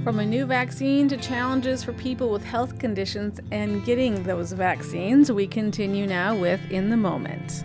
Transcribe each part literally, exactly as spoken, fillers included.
From a new vaccine to challenges for people with health conditions and getting those vaccines, we continue now with In the Moment.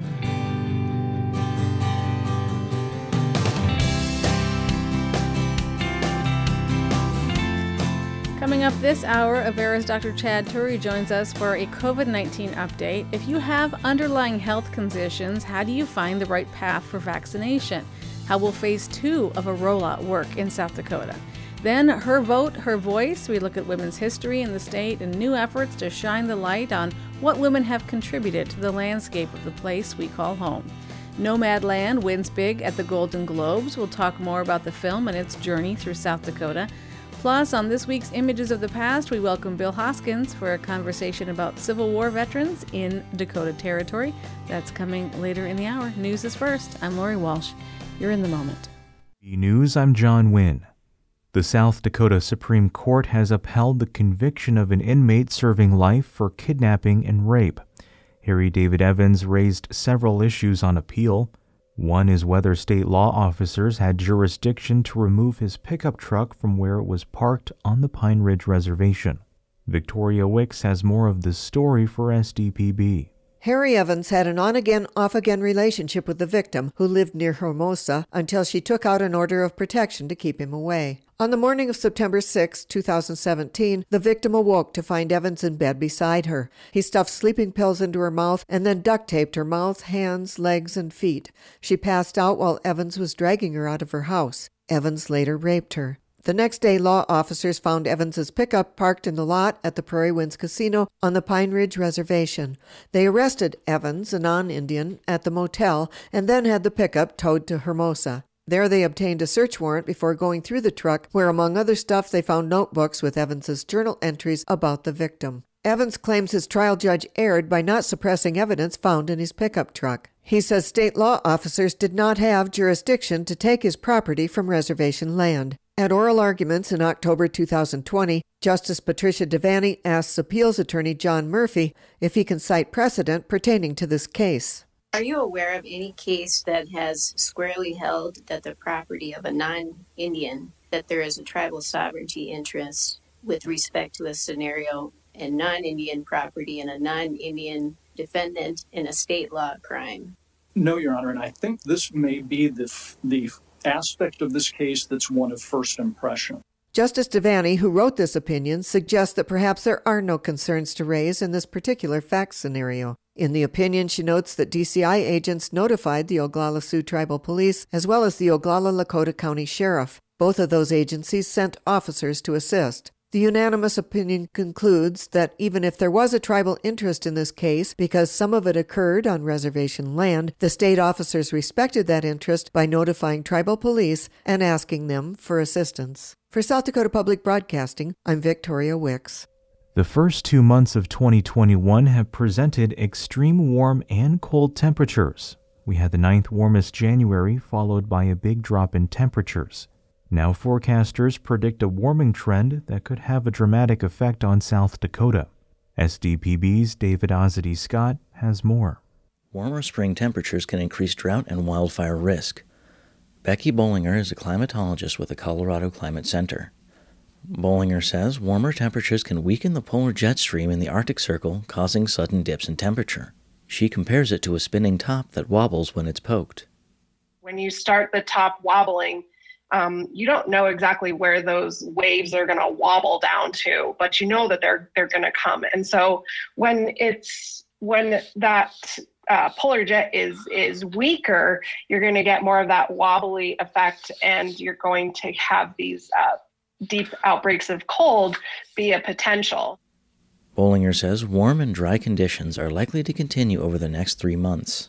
Coming up this hour, Avera's Doctor Chad Turry joins us for a covid nineteen update. If you have underlying health conditions, how do you find the right path for vaccination? How will phase two of a rollout work in South Dakota? Then, Her Vote, Her Voice. We look at women's history in the state and new efforts to shine the light on what women have contributed to the landscape of the place we call home. Nomadland wins big at the Golden Globes. We'll talk more about the film and its journey through South Dakota. Plus, on this week's Images of the Past, we welcome Bill Hoskins for a conversation about Civil War veterans in Dakota Territory. That's coming later in the hour. News is first. I'm Lori Walsh. You're in the moment. E! News, I'm John Wynn. The South Dakota Supreme Court has upheld the conviction of an inmate serving life for kidnapping and rape. Harry David Evans raised several issues on appeal. One is whether state law officers had jurisdiction to remove his pickup truck from where it was parked on the Pine Ridge Reservation. Victoria Wicks has more of the story for S D P B. Harry Evans had an on-again, off-again relationship with the victim, who lived near Hermosa, until she took out an order of protection to keep him away. On the morning of September sixth, twenty seventeen, the victim awoke to find Evans in bed beside her. He stuffed sleeping pills into her mouth and then duct-taped her mouth, hands, legs, and feet. She passed out while Evans was dragging her out of her house. Evans later raped her. The next day, law officers found Evans's pickup parked in the lot at the Prairie Winds Casino on the Pine Ridge Reservation. They arrested Evans, a non-Indian, at the motel and then had the pickup towed to Hermosa. There they obtained a search warrant before going through the truck, where among other stuff they found notebooks with Evans's journal entries about the victim. Evans claims his trial judge erred by not suppressing evidence found in his pickup truck. He says state law officers did not have jurisdiction to take his property from reservation land. At oral arguments in October two thousand twenty, Justice Patricia Devaney asks appeals attorney John Murphy if he can cite precedent pertaining to this case. Are you aware of any case that has squarely held that the property of a non-Indian, that there is a tribal sovereignty interest with respect to a scenario and non-Indian property and a non-Indian defendant in a state law crime? No, Your Honor, and I think this may be the the aspect of this case that's one of first impression. Justice Devaney, who wrote this opinion, suggests that perhaps there are no concerns to raise in this particular fact scenario. In the opinion, she notes that D C I agents notified the Oglala Sioux Tribal Police as well as the Oglala Lakota County Sheriff. Both of those agencies sent officers to assist. The unanimous opinion concludes that even if there was a tribal interest in this case, because some of it occurred on reservation land, the state officers respected that interest by notifying tribal police and asking them for assistance. For South Dakota Public Broadcasting, I'm Victoria Wicks. The first two months of twenty twenty-one have presented extreme warm and cold temperatures. We had the ninth warmest January, followed by a big drop in temperatures. Now forecasters predict a warming trend that could have a dramatic effect on South Dakota. S D P B's David Ozity Scott has more. Warmer spring temperatures can increase drought and wildfire risk. Becky Bollinger is a climatologist with the Colorado Climate Center. Bollinger says warmer temperatures can weaken the polar jet stream in the Arctic Circle, causing sudden dips in temperature. She compares it to a spinning top that wobbles when it's poked. When you start the top wobbling, Um, you don't know exactly where those waves are going to wobble down to, but you know that they're they're going to come. And so when it's when that uh, polar jet is is weaker, you're going to get more of that wobbly effect, and you're going to have these uh, deep outbreaks of cold be a potential. Bollinger says warm and dry conditions are likely to continue over the next three months.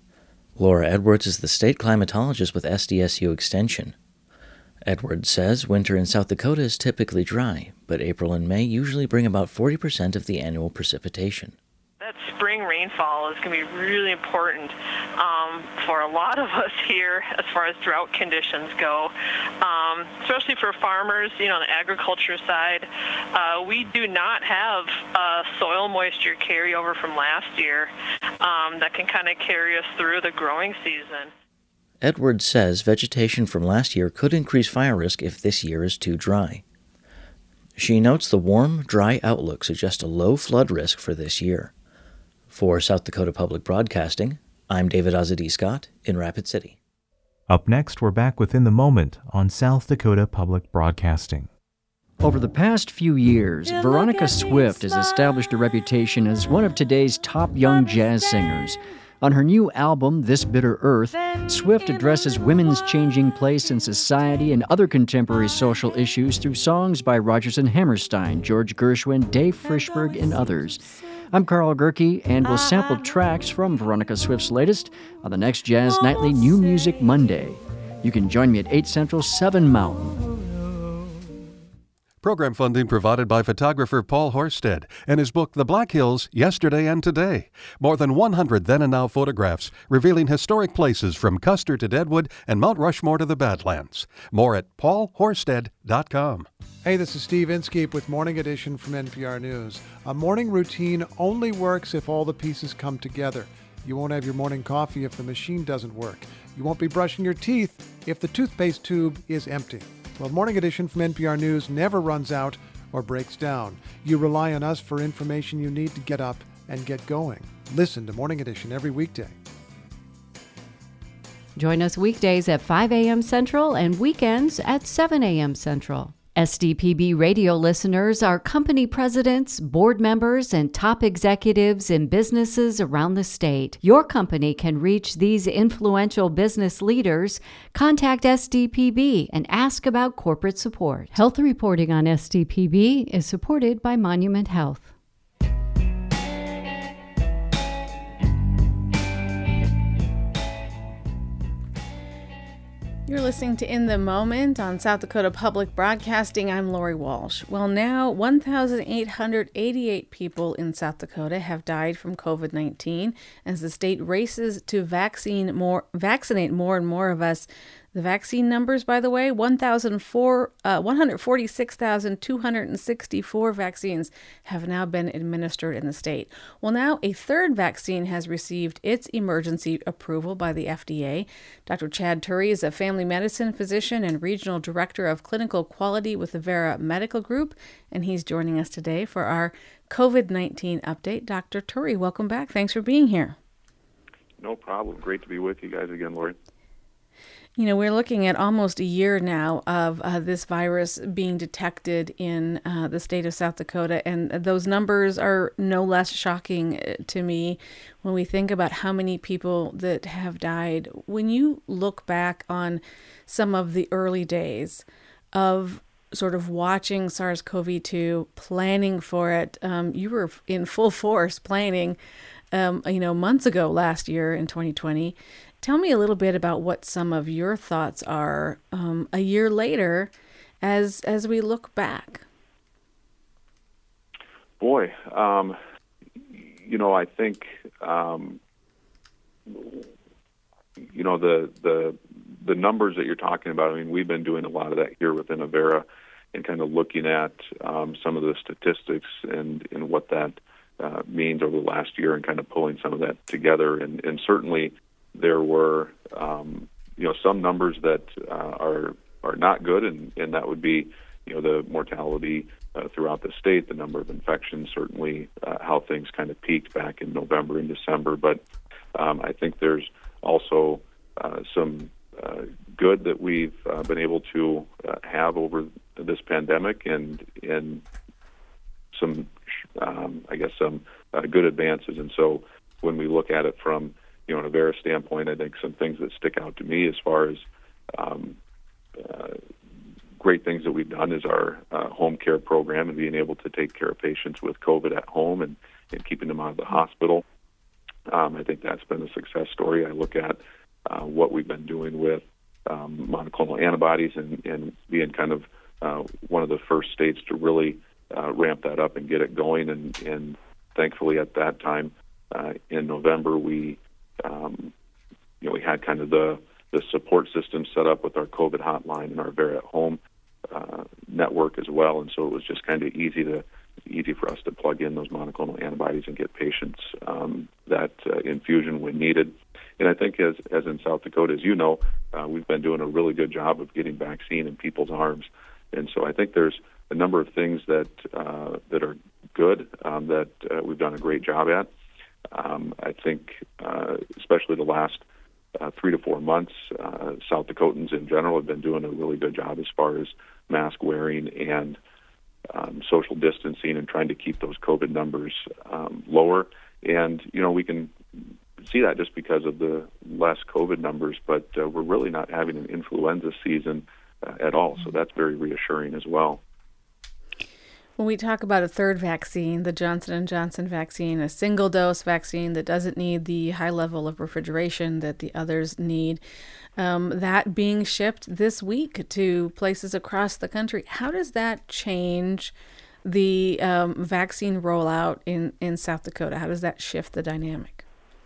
Laura Edwards is the state climatologist with S D S U Extension. Edwards says winter in South Dakota is typically dry, but April and May usually bring about forty percent of the annual precipitation. That spring rainfall is going to be really important um, for a lot of us here as far as drought conditions go, um, especially for farmers, you know, on the agriculture side. Uh, we do not have uh, soil moisture carryover from last year um, that can kind of carry us through the growing season. Edwards says vegetation from last year could increase fire risk if this year is too dry. She notes the warm, dry outlook suggests a low flood risk for this year. For South Dakota Public Broadcasting, I'm David Azadi Scott in Rapid City. Up next, we're back within the moment on South Dakota Public Broadcasting. Over the past few years, Veronica Swift has established a reputation as one of today's top young jazz singers. On her new album, This Bitter Earth, Swift addresses women's changing place in society and other contemporary social issues through songs by Rodgers and Hammerstein, George Gershwin, Dave Frischberg, and others. I'm Carl Gerke, and we'll sample tracks from Veronica Swift's latest on the next Jazz Nightly New Music Monday. You can join me at eight Central, seven Mountain. Program funding provided by photographer Paul Horsted and his book The Black Hills, Yesterday and Today. More than one hundred then and now photographs revealing historic places from Custer to Deadwood and Mount Rushmore to the Badlands. More at paul horsted dot com. Hey, this is Steve Inskeep with Morning Edition from N P R News. A morning routine only works if all the pieces come together. You won't have your morning coffee if the machine doesn't work. You won't be brushing your teeth if the toothpaste tube is empty. Well, Morning Edition from N P R News never runs out or breaks down. You rely on us for information you need to get up and get going. Listen to Morning Edition every weekday. Join us weekdays at five a.m. Central and weekends at seven a.m. Central. S D P B radio listeners are company presidents, board members, and top executives in businesses around the state. Your company can reach these influential business leaders. Contact S D P B and ask about corporate support. Health reporting on S D P B is supported by Monument Health. You're listening to In the Moment on South Dakota Public Broadcasting. I'm Lori Walsh. Well, now one thousand eight hundred eighty-eight people in South Dakota have died from covid nineteen as the state races to vaccine more, vaccinate more and more of us. The vaccine numbers, by the way, one hundred forty-six thousand two hundred sixty-four vaccines have now been administered in the state. Well, now a third vaccine has received its emergency approval by the F D A. Doctor Chad Turry is a family medicine physician and regional director of clinical quality with the Vera Medical Group, and he's joining us today for our covid nineteen update. Doctor Turry, welcome back. Thanks for being here. No problem. Great to be with you guys again, Lori. You know, we're looking at almost a year now of uh, this virus being detected in uh, the state of South Dakota, and those numbers are no less shocking to me when we think about how many people that have died. When you look back on some of the early days of sort of watching SARS-C o V two, planning for it, um, you were in full force planning, um, you know, months ago last year in twenty twenty. Tell me a little bit about what some of your thoughts are um, a year later as as we look back. Boy, um, you know, I think, um, you know, the, the the numbers that you're talking about, I mean, we've been doing a lot of that here within Avera and kind of looking at um, some of the statistics and, and what that uh, means over the last year and kind of pulling some of that together. And, and certainly there were, um, you know, some numbers that uh, are are not good, and, and that would be, you know, the mortality uh, throughout the state, the number of infections, certainly uh, how things kind of peaked back in November and December. But um, I think there's also uh, some uh, good that we've uh, been able to uh, have over this pandemic, and and some, um, I guess, some uh, good advances. And so when we look at it from, you know, an Avera standpoint, I think some things that stick out to me as far as um, uh, great things that we've done is our uh, home care program and being able to take care of patients with COVID at home and, and keeping them out of the hospital. Um, I think that's been a success story. I look at uh, what we've been doing with um, monoclonal antibodies and, and being kind of uh, one of the first states to really uh, ramp that up and get it going. And, and thankfully at that time uh, in November, we Um, you know, we had kind of the, the support system set up with our COVID hotline and our Vera at Home uh, network as well, and so it was just kind of easy to easy for us to plug in those monoclonal antibodies and get patients um, that uh, infusion when needed. And I think as as in South Dakota, as you know, uh, we've been doing a really good job of getting vaccine in people's arms, and so I think there's a number of things that uh, that are good um, that uh, we've done a great job at. Um, I think, uh, especially the last uh, three to four months, uh, South Dakotans in general have been doing a really good job as far as mask wearing and um, social distancing and trying to keep those COVID numbers um, lower. And, you know, we can see that just because of the less COVID numbers, but uh, we're really not having an influenza season uh, at all. So that's very reassuring as well. When we talk about a third vaccine, the Johnson and Johnson vaccine, a single-dose vaccine that doesn't need the high level of refrigeration that the others need, um, that being shipped this week to places across the country, how does that change the um, vaccine rollout in, in South Dakota? How does that shift the dynamic?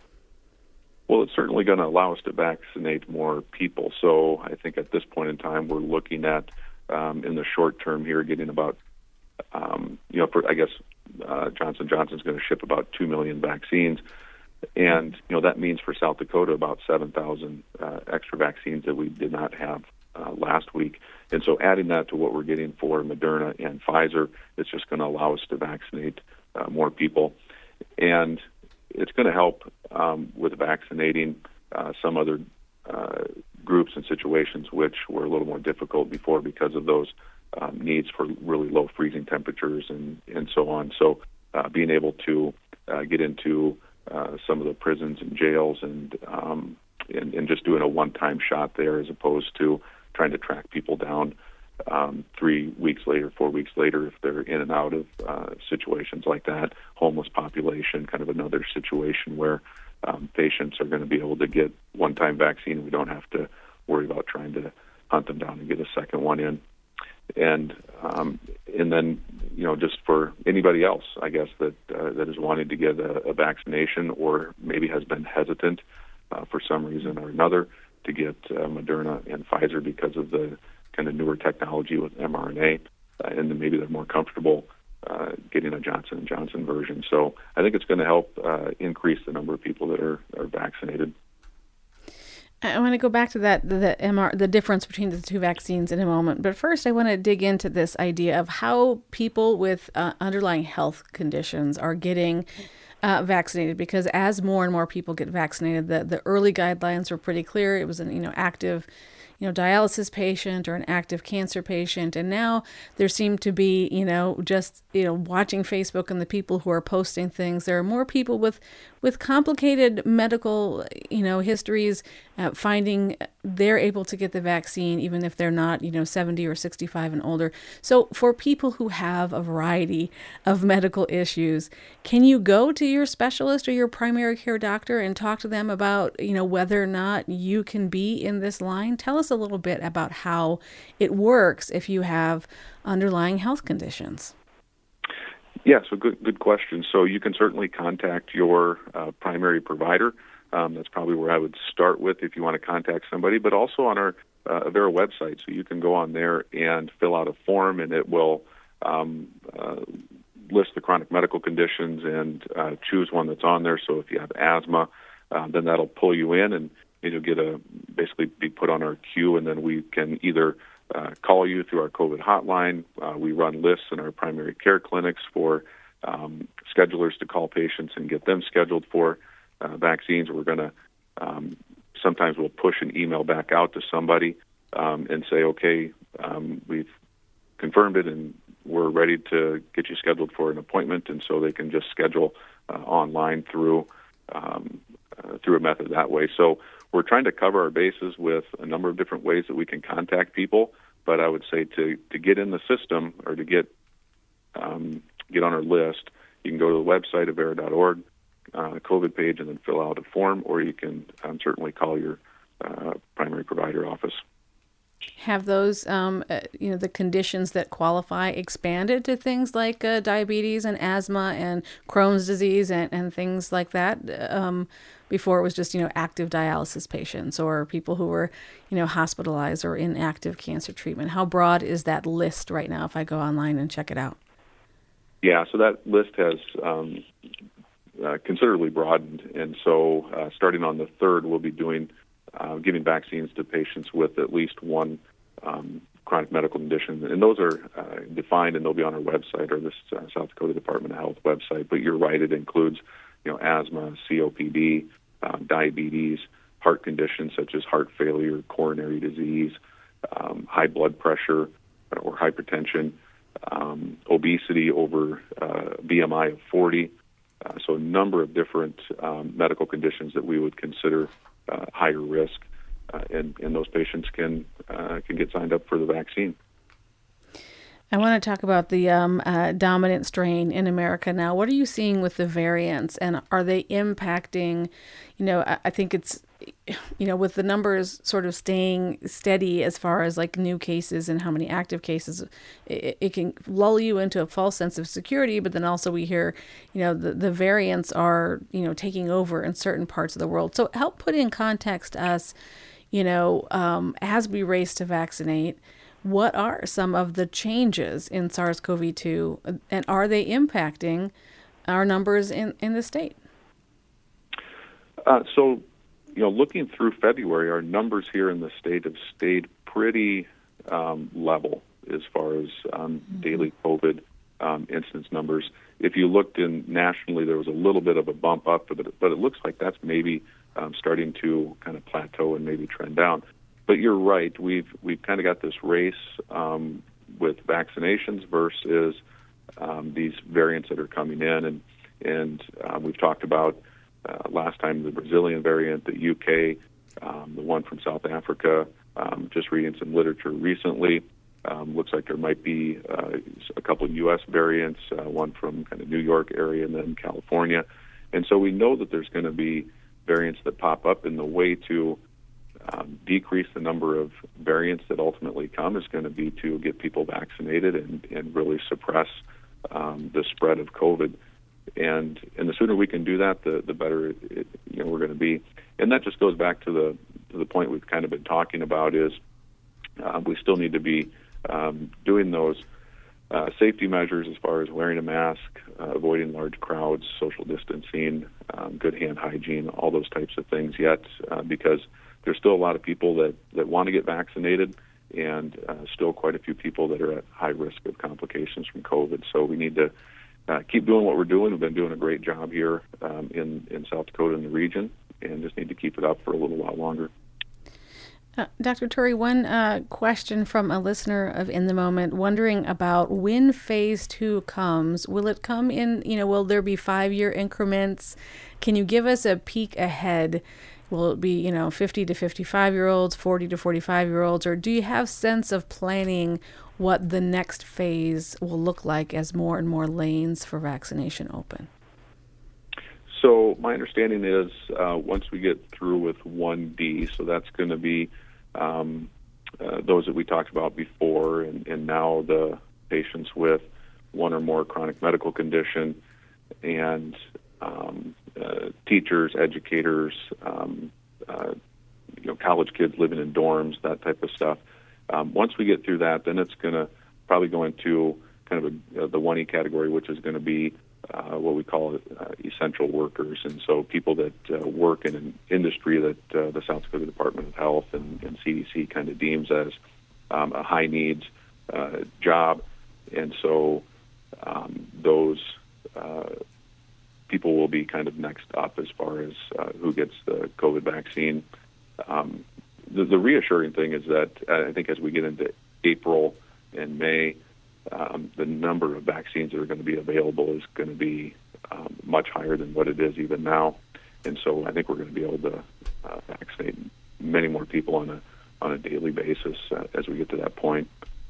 Well, it's certainly going to allow us to vaccinate more people. So I think at this point in time, we're looking at, um, in the short term here, getting about Um, you know, for, I guess uh, Johnson and Johnson is going to ship about two million vaccines. And, you know, that means for South Dakota about seven thousand uh, extra vaccines that we did not have uh, last week. And so adding that to what we're getting for Moderna and Pfizer, it's just going to allow us to vaccinate uh, more people. And it's going to help um, with vaccinating uh, some other uh, groups and situations which were a little more difficult before because of those Um, needs for really low freezing temperatures and, and so on. So uh, being able to uh, get into uh, some of the prisons and jails and, um, and and just doing a one-time shot there as opposed to trying to track people down um, three weeks later, four weeks later if they're in and out of uh, situations like that. Homeless population, kind of another situation where um, patients are going to be able to get one-time vaccine. We don't have to worry about trying to hunt them down and get a second one in. And um, and then, you know, just for anybody else, I guess, that uh, that is wanting to get a, a vaccination or maybe has been hesitant uh, for some reason or another to get uh, Moderna and Pfizer because of the kind of newer technology with mRNA, uh, and then maybe they're more comfortable uh, getting a Johnson and Johnson version. So I think it's going to help uh, increase the number of people that are, are vaccinated. I want to go back to that, the M R, the difference between the two vaccines in a moment. But first, I want to dig into this idea of how people with uh, underlying health conditions are getting uh, vaccinated. Because as more and more people get vaccinated, the, the early guidelines were pretty clear. It was an you know active, you know, dialysis patient or an active cancer patient. And now there seem to be, you know, just, you know, watching Facebook and the people who are posting things, there are more people with, with complicated medical, you know, histories, uh, finding they're able to get the vaccine, even if they're not, you know, seventy or sixty-five and older. So for people who have a variety of medical issues, can you go to your specialist or your primary care doctor and talk to them about, you know, whether or not you can be in this line? Tell us a little bit about how it works if you have underlying health conditions. Yeah, so good good question. So you can certainly contact your uh, primary provider. Um, that's probably where I would start with if you want to contact somebody, but also on our uh, Avera website. So you can go on there and fill out a form, and it will um, uh, list the chronic medical conditions and uh, choose one that's on there. So if you have asthma, uh, then that'll pull you in, and you'll get a basically be put on our queue, and then we can either uh, call you through our COVID hotline. Uh, we run lists in our primary care clinics for um, schedulers to call patients and get them scheduled for uh, vaccines. We're going to um, sometimes we'll push an email back out to somebody um, and say, okay, um, we've confirmed it and we're ready to get you scheduled for an appointment, and so they can just schedule uh, online through um, uh, through a method that way. So we're trying to cover our bases with a number of different ways that we can contact people, but I would say to, to get in the system or to get um, get on our list, you can go to the website, avera dot org, uh, COVID page, and then fill out a form, or you can um, certainly call your uh, primary provider office. Have those, um, uh, you know, the conditions that qualify expanded to things like uh, diabetes and asthma and Crohn's disease and, and things like that? Um, before it was just, you know, active dialysis patients or people who were, you know, hospitalized or in active cancer treatment. How broad is that list right now if I go online and check it out? Yeah, so that list has um, uh, considerably broadened. And so uh, starting on the third, we'll be doing Uh, giving vaccines to patients with at least one um, chronic medical conditions, and those are uh, defined, and they'll be on our website or this uh, South Dakota Department of Health website. But you're right; it includes, you know, asthma, C O P D, uh, diabetes, heart conditions such as heart failure, coronary disease, um, high blood pressure or hypertension, um, obesity over uh, B M I of forty. Uh, so a number of different um, medical conditions that we would consider uh, higher risk, uh, and, and those patients can uh, can get signed up for the vaccine. I want to talk about the um, uh, dominant strain in America now. What are you seeing with the variants, and are they impacting, you know, I, I think it's, you know, with the numbers sort of staying steady as far as like new cases and how many active cases, it, it can lull you into a false sense of security. But then also we hear, you know, the, the variants are, you know, taking over in certain parts of the world. So help put in context us, you know, um, as we race to vaccinate, what are some of the changes in SARS-C o V two, and are they impacting our numbers in, in the state? Uh, so, you know, looking through February, our numbers here in the state have stayed pretty um, level as far as um, mm-hmm. daily COVID um, incidence numbers. If you looked in nationally, there was a little bit of a bump up, but it, but it looks like that's maybe um, starting to kind of plateau and maybe trend down. But you're right. We've we've kind of got this race um, with vaccinations versus um, these variants that are coming in, and and uh, we've talked about uh, last time the Brazilian variant, the U K, um, the one from South Africa. Um, just reading some literature recently, um, looks like there might be uh, a couple of U S variants, uh, one from kind of New York area and then California, and so we know that there's going to be variants that pop up, in the way to Um, decrease the number of variants that ultimately come is going to be to get people vaccinated and, and really suppress um, the spread of COVID. And and the sooner we can do that, the the better it, it, you know we're going to be. And that just goes back to the to the point we've kind of been talking about, is uh, we still need to be um, doing those uh, safety measures as far as wearing a mask, uh, avoiding large crowds, social distancing, um, good hand hygiene, all those types of things yet, uh, because there's still a lot of people that, that want to get vaccinated, and uh, still quite a few people that are at high risk of complications from COVID. So we need to uh, keep doing what we're doing. We've been doing a great job here um, in, in South Dakota and the region, and just need to keep it up for a little while longer. Uh, Doctor Turry, one uh, question from a listener of In the Moment, wondering about when phase two comes. Will it come in, you know, will there be five-year increments? Can you give us a peek ahead? Will it be, you know, fifty to fifty-five-year-olds, forty to forty-five-year-olds, or do you have sense of planning what the next phase will look like as more and more lanes for vaccination open? So my understanding is uh, once we get through with one D, so that's going to be um, uh, those that we talked about before, and, and now the patients with one or more chronic medical condition, and um, uh, teachers, educators, um, uh, you know, college kids living in dorms, that type of stuff. Um, once we get through that, then it's going to probably go into kind of a, uh, the one E category, which is going to be uh, what we call uh, essential workers, and so people that uh, work in an industry that uh, the South Dakota Department of Health and, and C D C kind of deems as um, a high needs uh, job, and so um, those uh, people will be kind of next up as far as uh, who gets the COVID vaccine. Um, the, the reassuring thing is that uh, I think as we get into April and May, um, the number of vaccines that are going to be available is going to be um, much higher than what it is even now. And so I think we're going to be able to uh, vaccinate many more people on a on a daily basis uh, as we get to that point.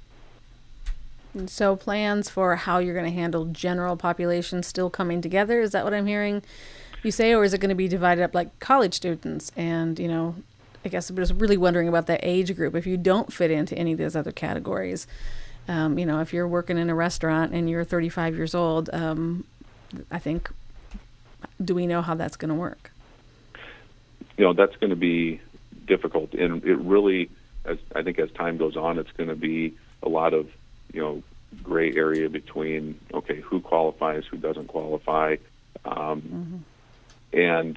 So plans for how you're going to handle general population still coming together? Is that what I'm hearing you say? Or is it going to be divided up like college students? And, you know, I guess I'm just really wondering about that age group. If you don't fit into any of those other categories, um, you know, if you're working in a restaurant and you're thirty-five years old, um, I think, do we know how that's going to work? You know, that's going to be difficult. And it really, as I think as time goes on, it's going to be a lot of, you know, gray area between, okay, who qualifies, who doesn't qualify. Um, mm-hmm. And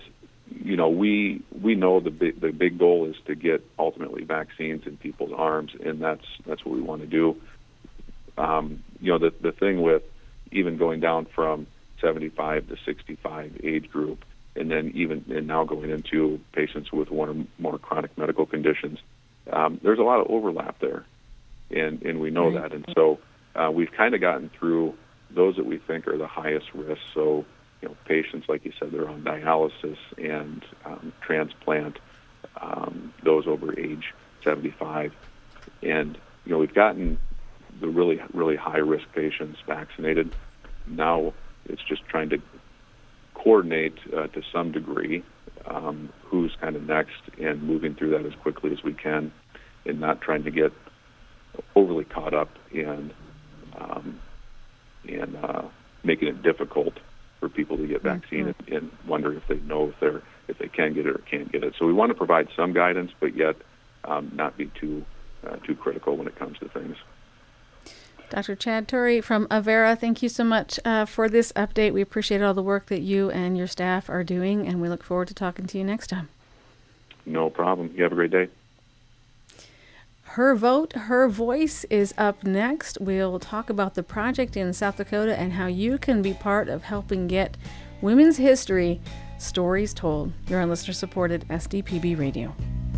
you know, we we know the big, the big goal is to get ultimately vaccines in people's arms, and that's that's what we want to do. Um, you know, the the thing with even going down from seventy-five to sixty-five age group, and then even and now going into patients with one or more chronic medical conditions, um, there's a lot of overlap there, and and we know that, and so uh, we've kind of gotten through those that we think are the highest risk. So, you know, patients, like you said, they're on dialysis and um, transplant, um, those over age seventy-five. And, you know, we've gotten the really, really high-risk patients vaccinated. Now it's just trying to coordinate uh, to some degree um, who's kind of next and moving through that as quickly as we can and not trying to get overly caught up in um, and uh, making it difficult for people to get vaccinated mm-hmm. and, and wonder if they know if they're if they can get it or can't get it. So we want to provide some guidance, but yet um, not be too uh, too critical when it comes to things. Doctor Chad Turry from Avera, thank you so much uh, for this update. We appreciate all the work that you and your staff are doing, and we look forward to talking to you next time. No problem. You have a great day. Her Vote, Her Voice is up next. We'll talk about the project in South Dakota and how you can be part of helping get women's history stories told. You're on listener-supported S D P B Radio.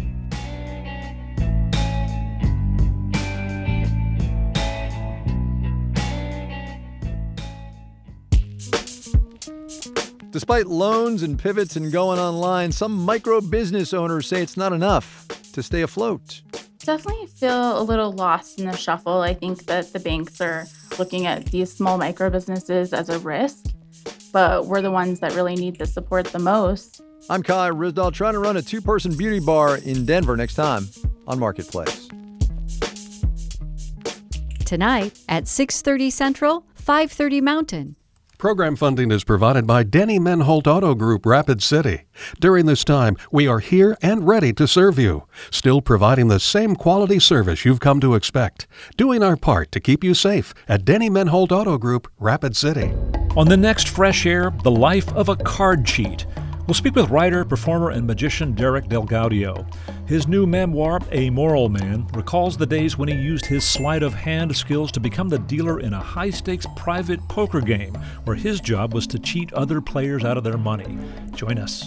Despite loans and pivots and going online, some micro business owners say it's not enough to stay afloat. Definitely feel a little lost in the shuffle. I think that the banks are looking at these small micro businesses as a risk, but we're the ones that really need the support the most. I'm Kai Risdahl, trying to run a two-person beauty bar in Denver next time on Marketplace. Tonight at six thirty Central, five thirty Mountain. Program funding is provided by Denny Menholt Auto Group, Rapid City. During this time, we are here and ready to serve you, still providing the same quality service you've come to expect, doing our part to keep you safe at Denny Menholt Auto Group, Rapid City. On the next Fresh Air, the life of a card cheat. We'll speak with writer, performer, and magician Derek DelGaudio. His new memoir, A Moral Man, recalls the days when he used his sleight of hand skills to become the dealer in a high-stakes private poker game where his job was to cheat other players out of their money. Join us.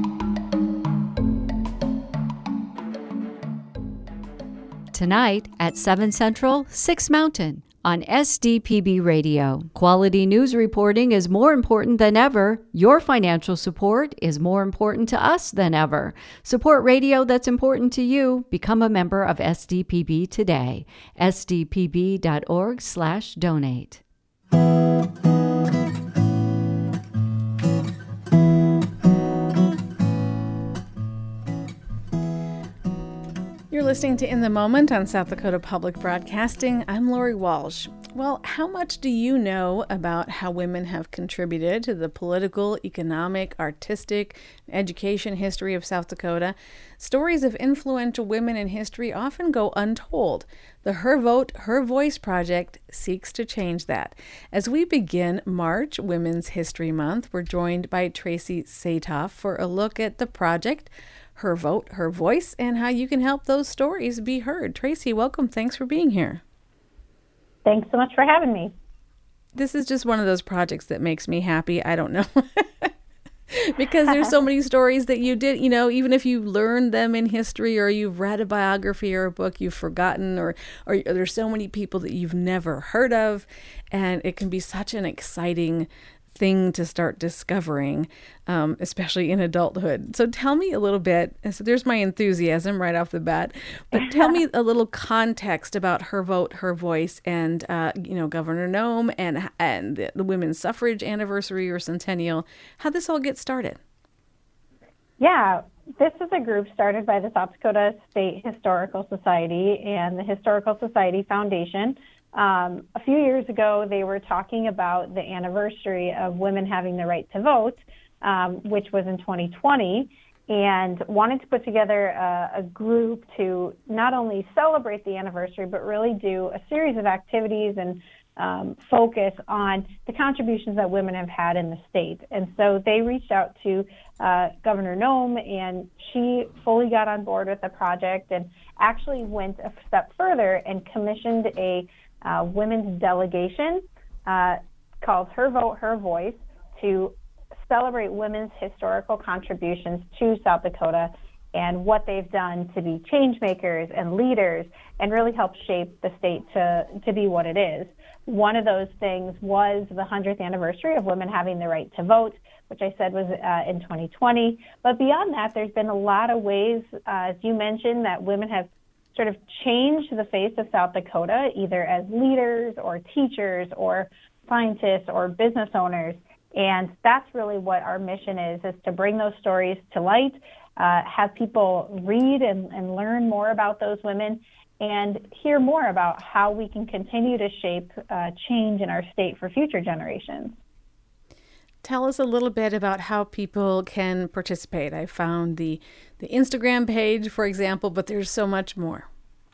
Tonight at seven Central, six Mountain on S D P B Radio. Quality news reporting is more important than ever. Your financial support is more important to us than ever. Support radio that's important to you. Become a member of S D P B today. S D P B dot org slash donate. You're listening to In the Moment on South Dakota Public Broadcasting. I'm Lori Walsh. Well, how much do you know about how women have contributed to the political, economic, artistic, and education history of South Dakota? Stories of influential women in history often go untold. The Her Vote, Her Voice project seeks to change that. As we begin March, Women's History Month, we're joined by Tracy Satoff for a look at the project, Her Vote, Her Voice, and how you can help those stories be heard. Tracy, welcome. Thanks for being here. Thanks so much for having me. This is just one of those projects that makes me happy. I don't know. Because there's so many stories that you did, you know, even if you learned them in history or you've read a biography or a book you've forgotten, or, or there's so many people that you've never heard of. And it can be such an exciting thing to start discovering, um, especially in adulthood. So tell me a little bit, so there's my enthusiasm right off the bat, but tell me a little context about Her Vote, Her Voice, and, uh, you know, Governor Noem and, and the, the women's suffrage anniversary or centennial, how this all gets started. Yeah, this is a group started by the South Dakota State Historical Society and the Historical Society Foundation. Um, a few years ago, they were talking about the anniversary of women having the right to vote, um, which was in twenty twenty, and wanted to put together a, a group to not only celebrate the anniversary, but really do a series of activities and um, focus on the contributions that women have had in the state. And so they reached out to uh, Governor Noem, and she fully got on board with the project and actually went a step further and commissioned a uh, women's delegation uh, called Her Vote, Her Voice to celebrate women's historical contributions to South Dakota and what they've done to be change makers and leaders and really help shape the state to, to be what it is. One of those things was the hundredth anniversary of women having the right to vote, which I said was uh, in twenty twenty. But beyond that, there's been a lot of ways, uh, as you mentioned, that women have sort of changed the face of South Dakota, either as leaders or teachers or scientists or business owners. And that's really what our mission is, is to bring those stories to light, uh, have people read and, and learn more about those women, and hear more about how we can continue to shape uh, change in our state for future generations. Tell us a little bit about how people can participate. I found the, the Instagram page, for example, but there's so much more.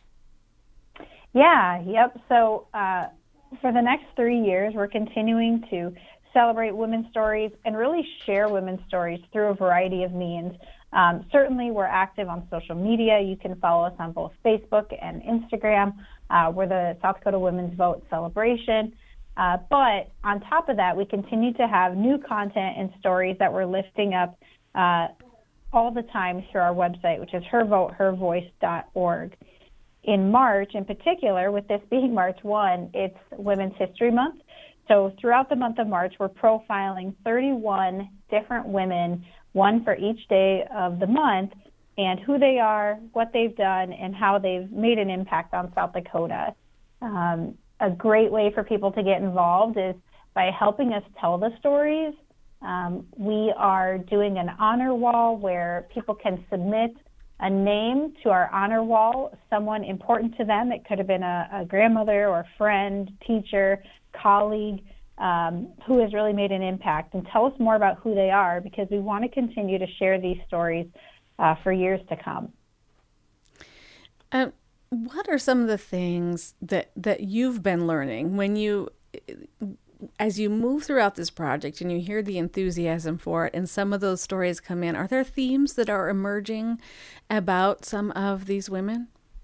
Yeah, yep. So uh, for the next three years, we're continuing to celebrate women's stories and really share women's stories through a variety of means. Um, certainly, we're active on social media. You can follow us on both Facebook and Instagram. Uh, we're the South Dakota Women's Vote Celebration. Uh, but on top of that, we continue to have new content and stories that we're lifting up uh, all the time through our website, which is her vote her voice dot org. In March, in particular, with this being March first, it's Women's History Month. So throughout the month of March, we're profiling thirty-one different women, one for each day of the month, and who they are, what they've done, and how they've made an impact on South Dakota. Um, a great way for people to get involved is by helping us tell the stories. Um, we are doing an honor wall where people can submit a name to our honor wall, someone important to them. It could have been a, a grandmother or friend, teacher, colleague, um, who has really made an impact, and tell us more about who they are, because we want to continue to share these stories uh, for years to come. Um, what are some of the things that, that you've been learning when you, as you move throughout this project and you hear the enthusiasm for it and some of those stories come in? Are there themes that are emerging about some of these women?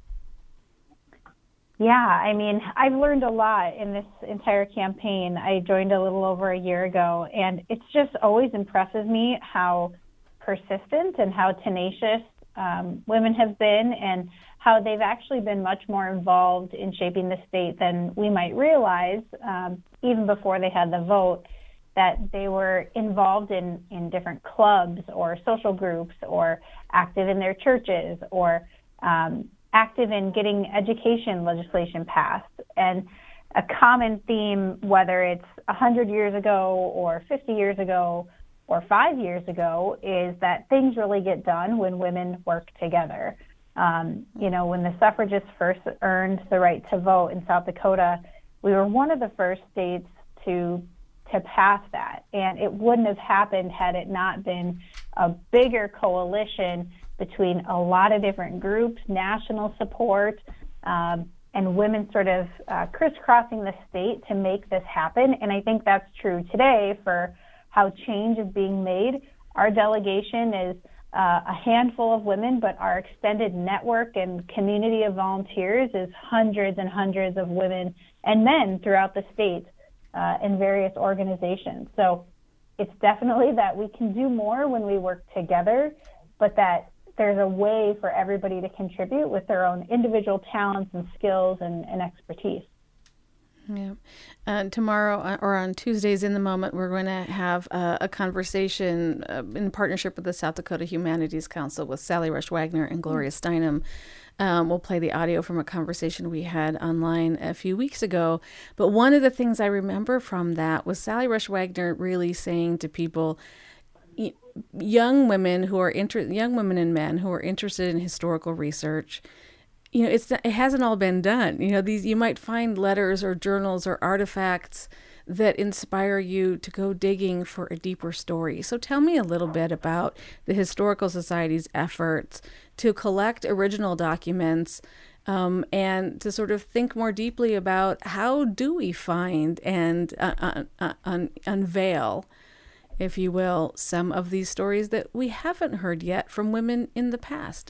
Yeah, I mean, I've learned a lot in this entire campaign. I joined a little over a year ago, and it's just always impresses me how persistent and how tenacious um, women have been, and how they've actually been much more involved in shaping the state than we might realize, um, even before they had the vote, that they were involved in, in different clubs or social groups, or active in their churches, or um, active in getting education legislation passed. And a common theme, whether it's one hundred years ago or fifty years ago or five years ago, is that things really get done when women work together. Um, you know, when the suffragists first earned the right to vote in South Dakota, we were one of the first states to to pass that. And it wouldn't have happened had it not been a bigger coalition between a lot of different groups, national support, um, and women sort of uh, crisscrossing the state to make this happen. And I think that's true today for how change is being made. Our delegation is uh, a handful of women, but our extended network and community of volunteers is hundreds and hundreds of women and men throughout the state uh, in various organizations. So it's definitely that we can do more when we work together, but that there's a way for everybody to contribute with their own individual talents and skills and, and expertise. Yeah. Uh, tomorrow uh, or on Tuesdays in the Moment, we're going to have uh, a conversation uh, in partnership with the South Dakota Humanities Council with Sally Rush Wagner and Gloria Steinem. Um, we'll play the audio from a conversation we had online a few weeks ago. But one of the things I remember from that was Sally Rush Wagner really saying to people, young women who are inter- young women and men who are interested in historical research, you know, it's not, it hasn't all been done. You know, these you might find letters or journals or artifacts that inspire you to go digging for a deeper story. So tell me a little bit about the Historical Society's efforts to collect original documents um, and to sort of think more deeply about how do we find and uh, uh, un- unveil, if you will, some of these stories that we haven't heard yet from women in the past.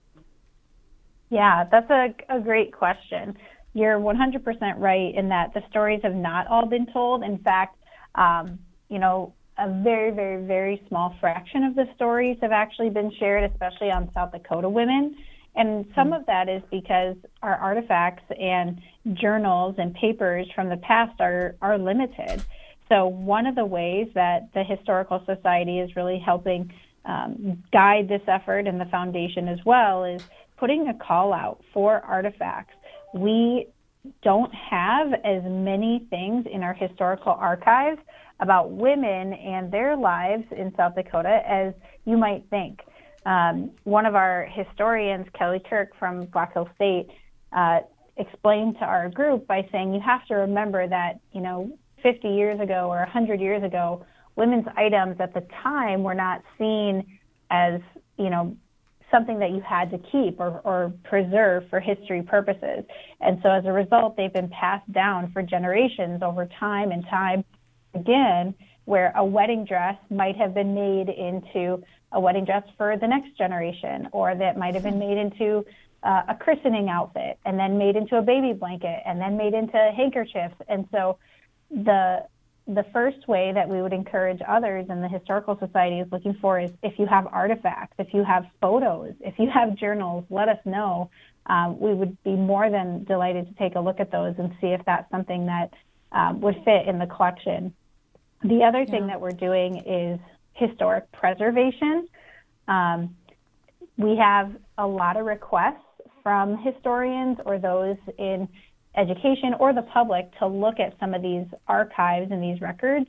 Yeah, that's a, a great question. You're one hundred percent right in that the stories have not all been told. In fact, um, you know, a very, very, very small fraction of the stories have actually been shared, especially on South Dakota women. And some of that is because our artifacts and journals and papers from the past are, are limited. So one of the ways that the Historical Society is really helping um, guide this effort, and the foundation as well, is putting a call out for artifacts. We don't have as many things in our historical archives about women and their lives in South Dakota as you might think. Um, one of our historians, Kelly Kirk from Black Hills State, uh, explained to our group by saying you have to remember that, you know, fifty years ago or one hundred years ago, women's items at the time were not seen as, you know, something that you had to keep or, or preserve for history purposes. And so as a result, they've been passed down for generations over time and time again, where a wedding dress might have been made into a wedding dress for the next generation, or that might have been made into uh, a christening outfit, and then made into a baby blanket, and then made into handkerchiefs. And so the the first way that we would encourage others in the Historical Society is looking for is if you have artifacts, if you have photos, if you have journals, let us know. Um, we would be more than delighted to take a look at those and see if that's something that um, would fit in the collection. The other thing yeah. that we're doing is historic preservation. Um, we have a lot of requests from historians or those in education or the public to look at some of these archives and these records,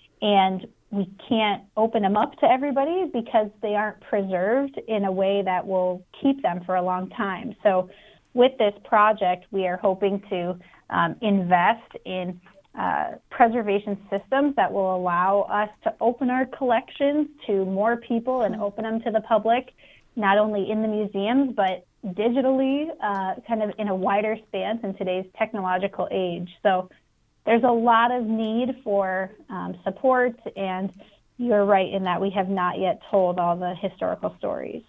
and we can't open them up to everybody because they aren't preserved in a way that will keep them for a long time. So with this project, we are hoping to um, invest in uh, preservation systems that will allow us to open our collections to more people and open them to the public, not only in the museums, but digitally, uh, kind of in a wider stance in today's technological age. So there's a lot of need for um, support, and you're right in that we have not yet told all the historical stories.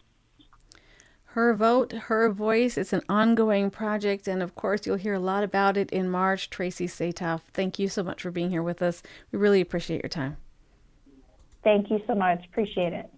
Her Vote, Her Voice. It's an ongoing project, and of course you'll hear a lot about it in March. Tracy Satoff, thank you so much for being here with us. We really appreciate your time. Thank you so much. Appreciate it.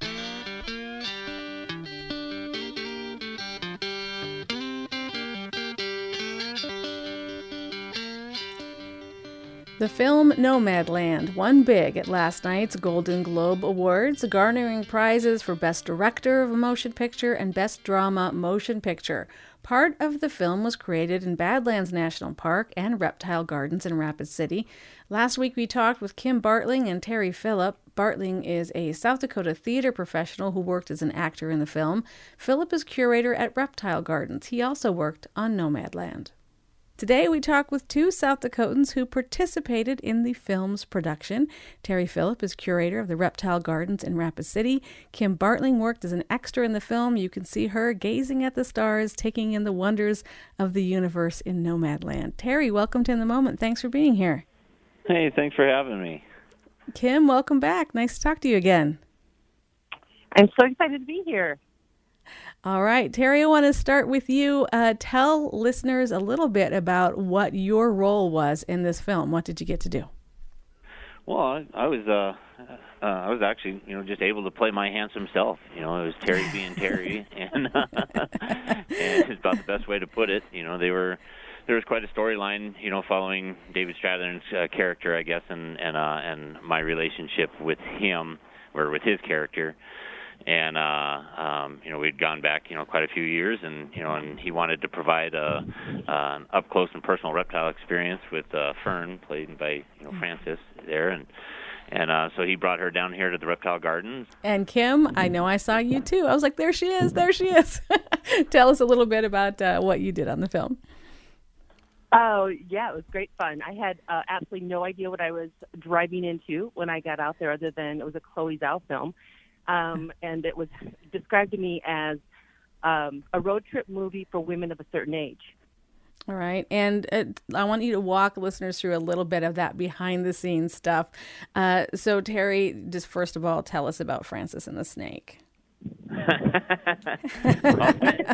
The film Nomadland won big at last night's Golden Globe Awards, garnering prizes for Best Director of a Motion Picture and Best Drama Motion Picture. Part of the film was created in Badlands National Park and Reptile Gardens in Rapid City. Last week we talked with Kim Bartling and Terry Phillip. Bartling is a South Dakota theater professional who worked as an actor in the film. Phillip is curator at Reptile Gardens. He also worked on Nomadland. Today we talk with two South Dakotans who participated in the film's production. Terry Phillip is curator of the Reptile Gardens in Rapid City. Kim Bartling worked as an extra in the film. You can see her gazing at the stars, taking in the wonders of the universe in Nomadland. Terry, welcome to In the Moment. Thanks for being here. Hey, thanks for having me. Kim, welcome back. Nice to talk to you again. I'm so excited to be here. All right, Terry, I want to start with you. Uh, tell listeners a little bit about what your role was in this film. What did you get to do? Well, I, I was uh, uh, I was actually, you know, just able to play my handsome self. You know, it was Terry being Terry, and, uh, and it's about the best way to put it. You know, they were there was quite a storyline, you know, following David Strathairn's uh, character, I guess, and and uh, and my relationship with him or with his character. And, uh, um, you know, we'd gone back, you know, quite a few years, and, you know, and he wanted to provide a, uh, an up-close and personal reptile experience with uh, Fern, played by, you know, Frances there. And, and uh, so he brought her down here to the Reptile Gardens. And Kim, I know I saw you too. I was like, there she is, there she is. Tell us a little bit about uh, what you did on the film. Oh, yeah, it was great fun. I had uh, absolutely no idea what I was driving into when I got out there, other than it was a Chloe Zhao film. Um, and it was described to me as um, a road trip movie for women of a certain age. All right. And uh, I want you to walk listeners through a little bit of that behind the scenes stuff. Uh, so, Terry, just first of all, tell us about Francis and the Snake. Well,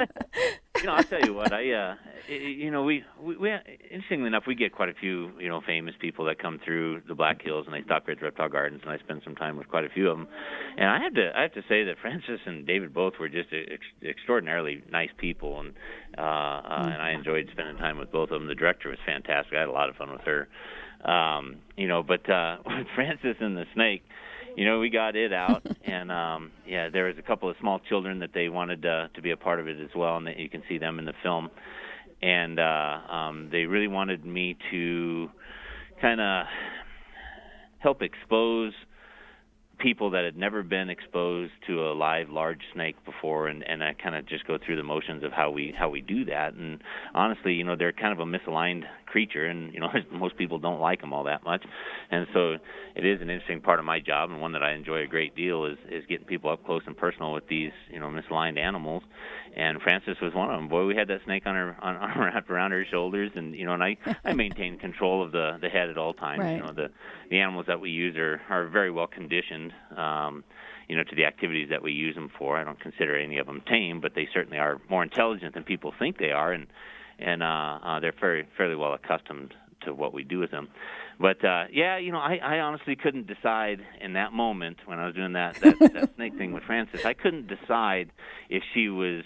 you know, I'll tell you what. I, uh, you know, we, we, we, interestingly enough, we get quite a few, you know, famous people that come through the Black Hills, and they stop here at the Reptile Gardens, and I spend some time with quite a few of them. And I have to, I have to say that Francis and David both were just ex- extraordinarily nice people, and uh, uh, and I enjoyed spending time with both of them. The director was fantastic. I had a lot of fun with her. Um, you know, but uh, with Francis and the Snake, you know, we got it out, and um, yeah, there was a couple of small children that they wanted uh, to be a part of it as well, and that you can see them in the film. And uh, um, they really wanted me to kind of help expose people that had never been exposed to a live large snake before, and, and I kind of just go through the motions of how we how we do that. And honestly, you know, they're kind of a misaligned creature, and you know, most people don't like them all that much. And so it is an interesting part of my job, and one that I enjoy a great deal, is is getting people up close and personal with these, you know, misaligned animals. And Francis was one of them. Boy, we had that snake on her on, on wrapped around her shoulders, and you know, and I I maintain control of the the head at all times. Right. You know, the the animals that we use are are very well conditioned. Um, you know, to the activities that we use them for. I don't consider any of them tame, but they certainly are more intelligent than people think they are, and and uh, uh, they're very fairly well accustomed to what we do with them. But uh, yeah, you know, I, I honestly couldn't decide in that moment when I was doing that that, that snake thing with Francis. I couldn't decide if she was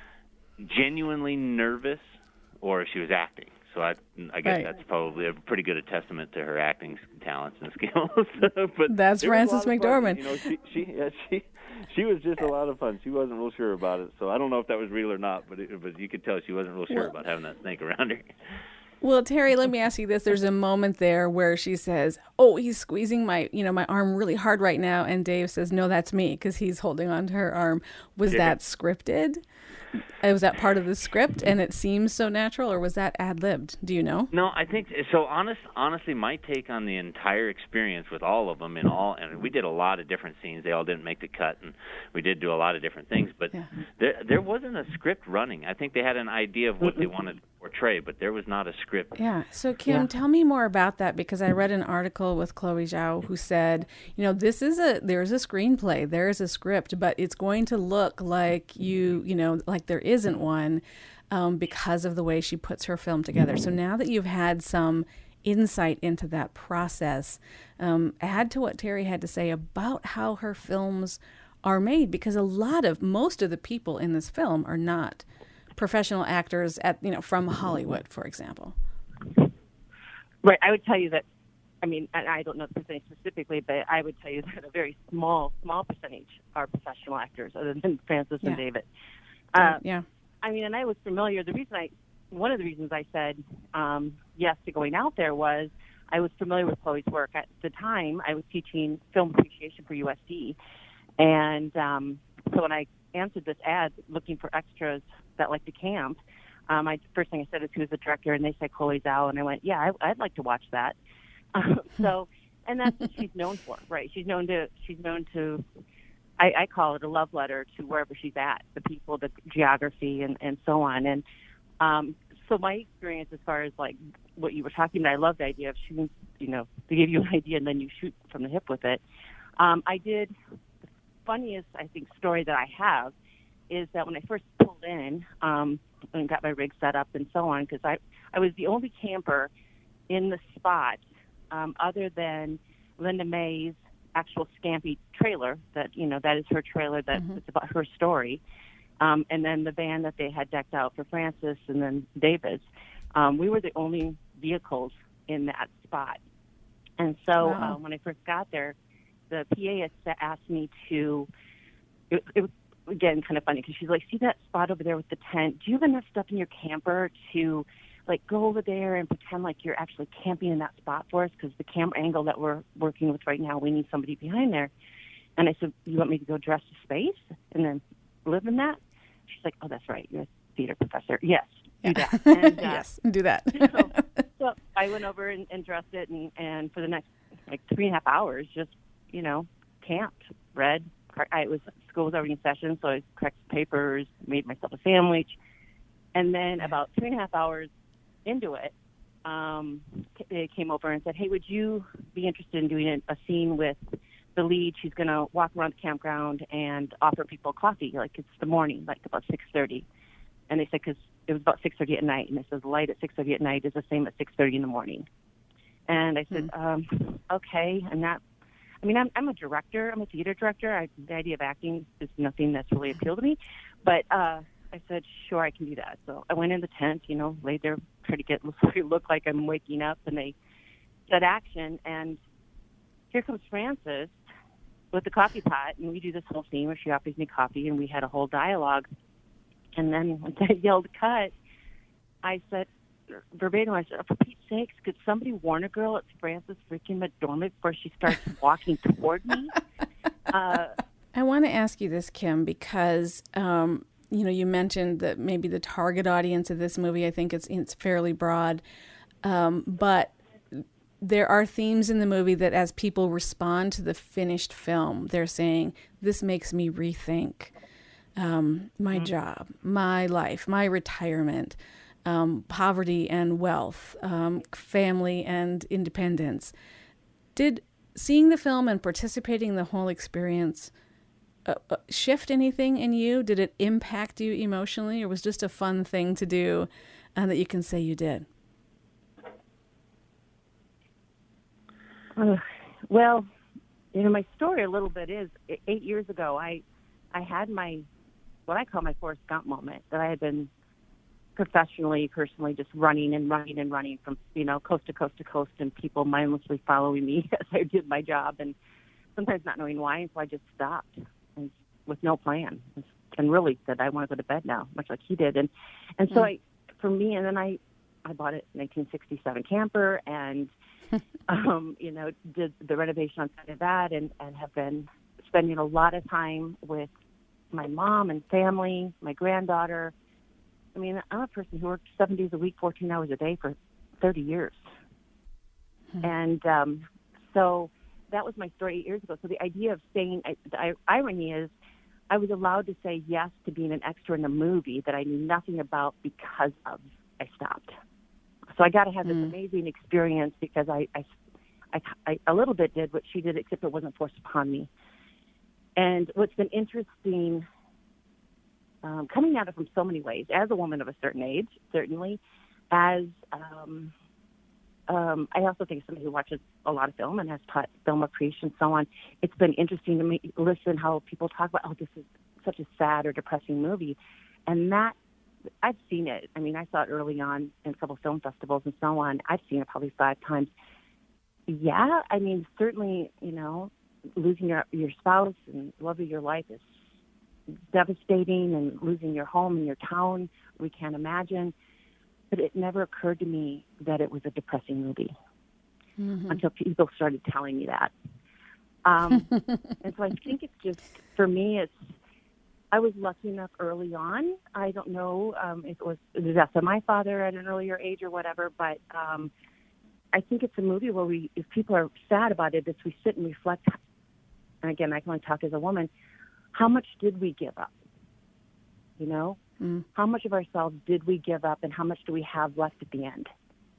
genuinely nervous or if she was acting. So I, I guess Right. that's probably a pretty good a testament to her acting talents and skills. But That's there was a Frances lot of fun. McDormand. You know, she she yeah, she she was just a lot of fun. She wasn't real sure about it, so I don't know if that was real or not. But it, but you could tell she wasn't real sure Well- about having that snake around her. Well, Terry, let me ask you this. There's a moment there where she says, oh, he's squeezing my, you know, my arm really hard right now. And Dave says, no, that's me, because he's holding on to her arm. Was Yeah. that scripted? Uh, Was that part of the script and it seems so natural, or was that ad-libbed? Do you know? No, I think so. Honest, honestly, my take on the entire experience with all of them, and all, and we did a lot of different scenes. They all didn't make the cut, and we did do a lot of different things. But there, there wasn't a script running. I think they had an idea of what they wanted to portray, but there was not a script. Yeah. So, Kim, Yeah. tell me more about that, because I read an article with Chloe Zhao who said, you know, this is a, there's a screenplay, there's a script, but it's going to look like you, you know, like there isn't one um, because of the way she puts her film together. So now that you've had some insight into that process, um, add to what Terry had to say about how her films are made, because a lot of, most of the people in this film are not professional actors at, you know, from Hollywood, for example. Right. I would tell you that, I mean, and I don't know the percentage specifically, but I would tell you that a very small, small percentage are professional actors, other than Francis Yeah. and David. Uh, yeah. I mean, and I was familiar. The reason I, one of the reasons I said um, yes to going out there was I was familiar with Chloe's work. At the time, I was teaching film appreciation for U S D. And um, so when I answered this ad looking for extras that like to camp, um, I first thing I said is, who's the director? And they said Chloe Zhao. And I went, yeah, I, I'd like to watch that. Um, so, and that's what she's known for, right? She's known to, she's known to, I, I call it a love letter to wherever she's at, the people, the geography, and, and so on. And um, so my experience as far as like what you were talking about, I love the idea of shooting, you know, they give you an idea and then you shoot from the hip with it. Um, I did, the funniest, I think, story that I have is that when I first pulled in um, and got my rig set up and so on, because I, I was the only camper in the spot um, other than Linda May's actual Scampy trailer, that, you know, that is her trailer, that Mm-hmm. it's about her story. Um, and then the van that they had decked out for Francis and then David's. Um, we were the only vehicles in that spot. And so Wow. uh, when I first got there, the P A had asked me to, it, it was, again, kind of funny, because she's like, see that spot over there with the tent? Do you have enough stuff in your camper to, like, go over there and pretend like you're actually camping in that spot for us? Because the camera angle that we're working with right now, we need somebody behind there. And I said, you want me to go dress the space and then live in that? She's like, oh, that's right. You're a theater professor. Yes, do that. And, uh, yes, do that. so, so I went over and, and dressed it, and, and for the next, like, three and a half hours, just, you know, camped, read, I was school was already in session, so I corrected papers, made myself a sandwich, and then about two and a half hours into it, um, they came over and said, "Hey, would you be interested in doing a scene with the lead? She's going to walk around the campground and offer people coffee, like it's the morning, like about six thirty." And they said, because it was about six thirty at night, and they said the light at six thirty at night is the same at six thirty in the morning. And I said, mm. um, okay, I'm not, I mean, I'm, I'm a director, I'm a theater director. I, the idea of acting is nothing that's really appealed to me. But uh, I said, sure, I can do that. So I went in the tent, you know, laid there, tried to get look like I'm waking up, and they said action, and here comes Frances with the coffee pot, and we do this whole scene where she offers me coffee, and we had a whole dialogue. And then when they yelled cut, I said, verbatim, I said, "For Pete's sakes, could somebody warn a girl it's Frances freaking McDormand before she starts walking toward me?" Uh, I want to ask you this, Kim, because, um, you know, you mentioned that maybe the target audience of this movie, I think it's, it's fairly broad, um, but there are themes in the movie that as people respond to the finished film, they're saying, this makes me rethink Um, my mm-hmm. job, my life, my retirement, um, poverty and wealth, um, family and independence. Did seeing the film and participating in the whole experience uh, uh, shift anything in you? Did it impact you emotionally, or was it just a fun thing to do uh, that you can say you did? Uh, well, you know, my story a little bit is eight years ago, I, I had my what I call my Forrest Gump moment, that I had been professionally, personally just running and running and running from, you know, coast to coast to coast, and people mindlessly following me as I did my job, and sometimes not knowing why, and so I just stopped and with no plan, and really said, I want to go to bed now, much like he did. And and so mm. I, for me, and then I, I bought a nineteen sixty-seven camper, and, um, you know, did the renovation on top of that, and, and have been spending a lot of time with my mom and family, my granddaughter. I mean, I'm a person who worked seven days a week, fourteen hours a day for thirty years. Hmm. And um, so that was my story eight years ago. So the idea of saying, the irony is, I was allowed to say yes to being an extra in a movie that I knew nothing about because of I stopped. So I got to have this hmm. amazing experience because I, I, I, I a little bit did what she did, except it wasn't forced upon me. And what's been interesting, um, coming at it from so many ways, as a woman of a certain age, certainly, as um, um, I also think somebody who watches a lot of film and has taught film appreciation and so on, it's been interesting to me, listen how people talk about, oh, this is such a sad or depressing movie. And that, I've seen it. I mean, I saw it early on in a couple of film festivals and so on. I've seen it probably five times. Yeah, I mean, certainly, you know, losing your your spouse and love of your life is devastating, and losing your home and your town, we can't imagine. But it never occurred to me that it was a depressing movie mm-hmm. until people started telling me that. Um, and so I think it's just, for me, it's, I was lucky enough early on. I don't know um, if it was the death of my father at an earlier age or whatever, but um, I think it's a movie where we, if people are sad about it, if we sit and reflect, and again, I can only talk as a woman, how much did we give up? You know, mm. how much of ourselves did we give up, and how much do we have left at the end?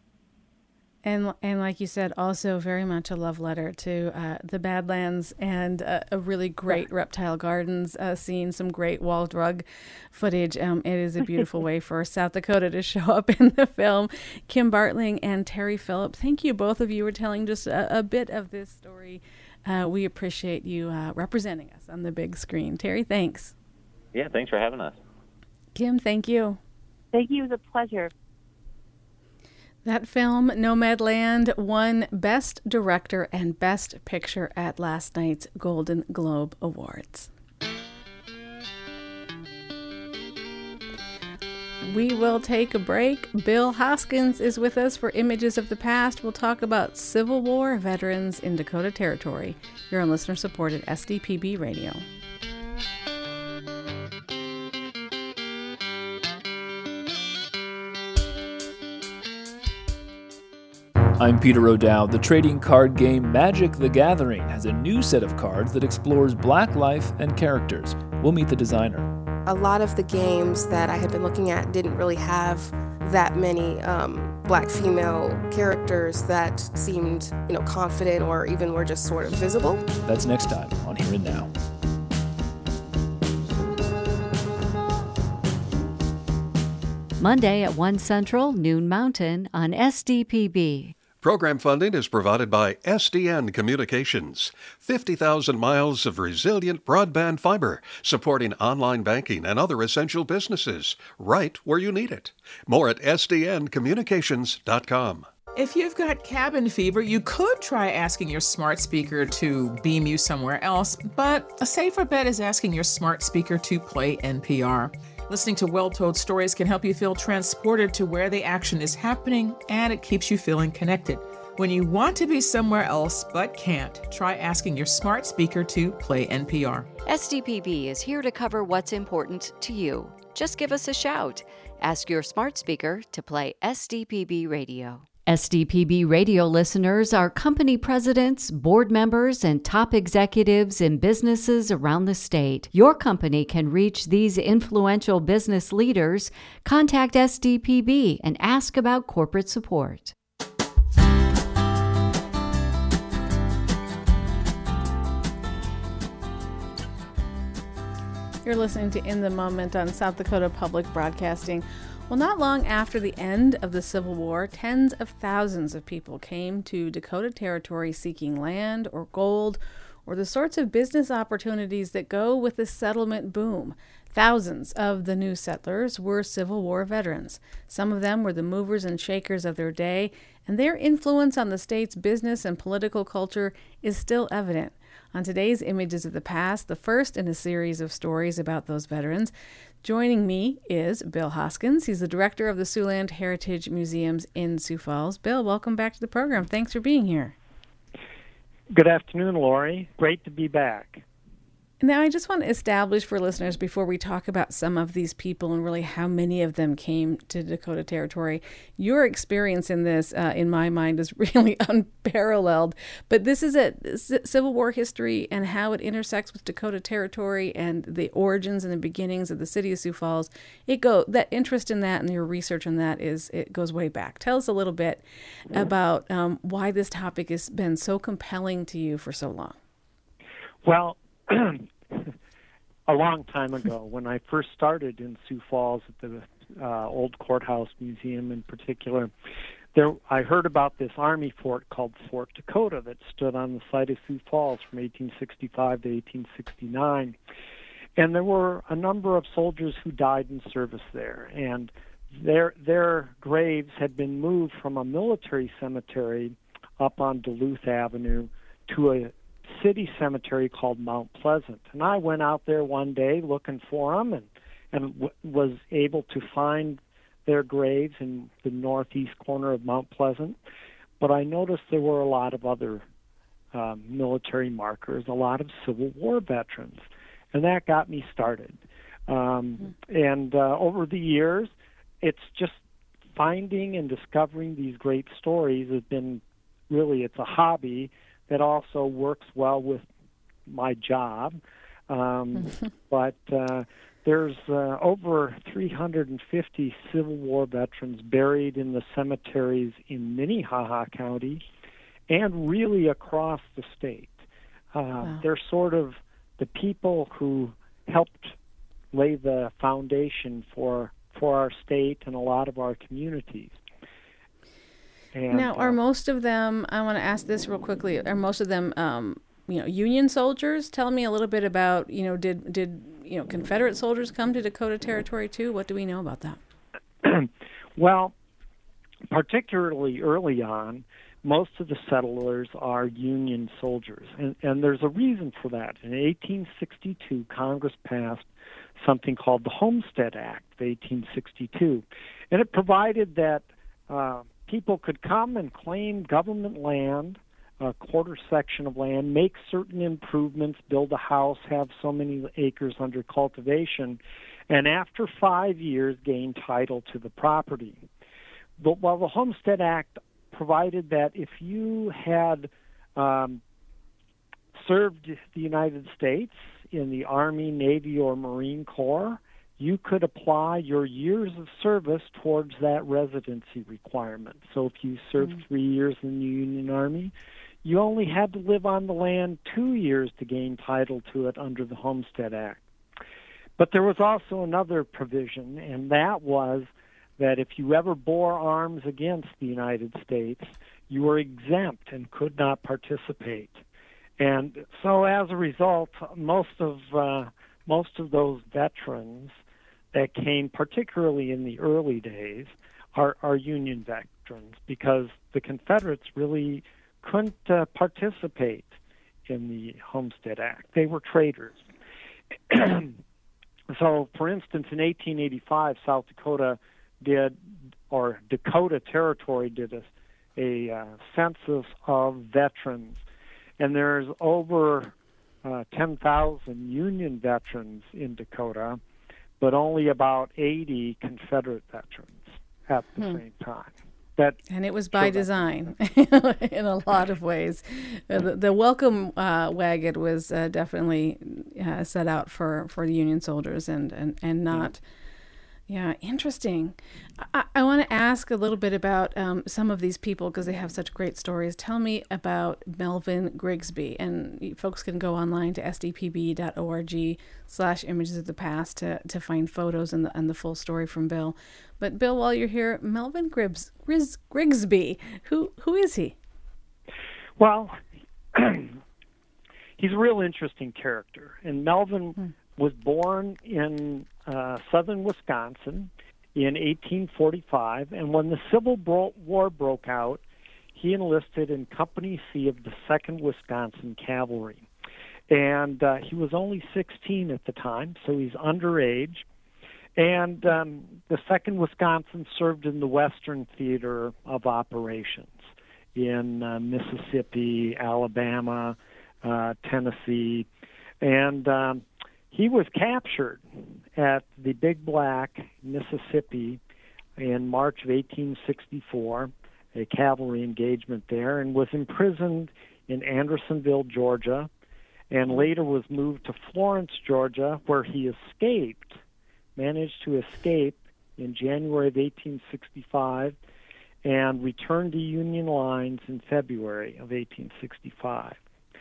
And and like you said, also very much a love letter to uh, the Badlands, and uh, a really great Reptile Gardens uh, scene, some great wall drug footage. Um, it is a beautiful way for South Dakota to show up in the film. Kim Bartling and Terry Phillip, thank you both of you for telling just a, a bit of this story. Uh, we appreciate you uh, representing us on the big screen. Terry, thanks. Yeah, thanks for having us. Kim, thank you. Thank you. It was a pleasure. That film, Nomadland, won Best Director and Best Picture at last night's Golden Globe Awards. We will take a break. Bill Hoskins is with us for Images of the Past. We'll talk about Civil War veterans in Dakota Territory. You're on listener-supported S D P B Radio. I'm Peter O'Dowd. The trading card game Magic the Gathering has a new set of cards that explores Black life and characters. We'll meet the designer. A lot of the games that I had been looking at didn't really have that many um, Black female characters that seemed, you know, confident or even were just sort of visible. That's next time on Here and Now. Monday at one Central, noon Mountain on S D P B. Program funding is provided by S D N Communications. fifty thousand miles of resilient broadband fiber, supporting online banking and other essential businesses, right where you need it. More at S D N communications dot com. If you've got cabin fever, you could try asking your smart speaker to beam you somewhere else, but a safer bet is asking your smart speaker to play N P R. Listening to well-told stories can help you feel transported to where the action is happening, and it keeps you feeling connected. When you want to be somewhere else but can't, try asking your smart speaker to play N P R. S D P B is here to cover what's important to you. Just give us a shout. Ask your smart speaker to play S D P B Radio. S D P B radio listeners are company presidents, board members, and top executives in businesses around the state. Your company can reach these influential business leaders. Contact S D P B and ask about corporate support. You're listening to In the Moment on South Dakota Public Broadcasting. Well, not long after the end of the Civil War, tens of thousands of people came to Dakota Territory seeking land or gold or the sorts of business opportunities that go with the settlement boom. Thousands of the new settlers were Civil War veterans. Some of them were the movers and shakers of their day, and their influence on the state's business and political culture is still evident. On today's Images of the Past, the first in a series of stories about those veterans, joining me is Bill Hoskins. He's the director of the Siouxland Heritage Museums in Sioux Falls. Bill, welcome back to the program. Thanks for being here. Good afternoon, Lori. Great to be back. Now, I just want to establish for listeners before we talk about some of these people and really how many of them came to Dakota Territory. Your experience in this, uh, in my mind, is really unparalleled. But this is a C- Civil War history and how it intersects with Dakota Territory and the origins and the beginnings of the city of Sioux Falls. It go that interest in that and your research on that is it goes way back. Tell us a little bit about um, why this topic has been so compelling to you for so long. Well, a long time ago, when I first started in Sioux Falls at the uh, old courthouse museum in particular, there I heard about this army fort called Fort Dakota that stood on the site of Sioux Falls from eighteen sixty-five to eighteen sixty-nine. And there were a number of soldiers who died in service there, and their their graves had been moved from a military cemetery up on Duluth Avenue to a city cemetery called Mount Pleasant. And I went out there one day looking for them and, and w- was able to find their graves in the northeast corner of Mount Pleasant. But I noticed there were a lot of other um, military markers, a lot of Civil War veterans. And that got me started. Um, mm-hmm. And uh, over the years, it's just finding and discovering these great stories has been really, it's a hobby that also works well with my job. Um, but uh, there's uh, over three hundred fifty Civil War veterans buried in the cemeteries in Minnehaha County and really across the state. Uh, wow. They're sort of the people who helped lay the foundation for for our state and a lot of our communities. And, now, are uh, most of them, I want to ask this real quickly, are most of them, um, you know, Union soldiers? Tell me a little bit about, you know, did, did you know, Confederate soldiers come to Dakota Territory too? What do we know about that? Well, particularly early on, most of the settlers are Union soldiers, and, and there's a reason for that. In eighteen sixty-two, Congress passed something called the Homestead Act of eighteen sixty-two, and it provided that uh, people could come and claim government land, a quarter section of land, make certain improvements, build a house, have so many acres under cultivation, and after five years gain title to the property. But while the Homestead Act provided that if you had um, served the United States in the Army, Navy, or Marine Corps, you could apply your years of service towards that residency requirement. So if you served mm. three years in the Union Army, you only had to live on the land two years to gain title to it under the Homestead Act. But there was also another provision, and that was that if you ever bore arms against the United States, you were exempt and could not participate. And so as a result, most of uh, most of those veterans that came, particularly in the early days, are, are Union veterans, because the Confederates really couldn't uh, participate in the Homestead Act. They were traitors. So, for instance, in eighteen eighty-five, South Dakota did, or Dakota Territory did a, a uh, census of veterans, and there's over uh, ten thousand Union veterans in Dakota, but only about eighty Confederate veterans at the hmm. same time. That and it was by design in a lot of ways. Uh, the, the welcome uh, wagon was uh, definitely uh, set out for, for the Union soldiers and, and, and not... Yeah, interesting. I, I want to ask a little bit about um, some of these people because they have such great stories. Tell me about Melvin Grigsby. And folks can go online to s d p b dot org slash images of the past to, to find photos and the, and the full story from Bill. But Bill, while you're here, Melvin Gribbs, Gris, Grigsby, who who is he? Well, he's a real interesting character. And Melvin hmm. was born in uh, southern Wisconsin in eighteen forty-five, and when the Civil War broke out, he enlisted in Company C of the second Wisconsin Cavalry. And uh, he was only sixteen at the time, so he's underage. And um, the second Wisconsin served in the Western Theater of Operations in uh, Mississippi, Alabama, uh, Tennessee, and um, he was captured at the Big Black, Mississippi, in March of eighteen sixty-four, a cavalry engagement there, and was imprisoned in Andersonville, Georgia, and later was moved to Florence, Georgia, where he escaped, managed to escape in January of eighteen sixty-five, and returned to Union lines in February of eighteen sixty-five.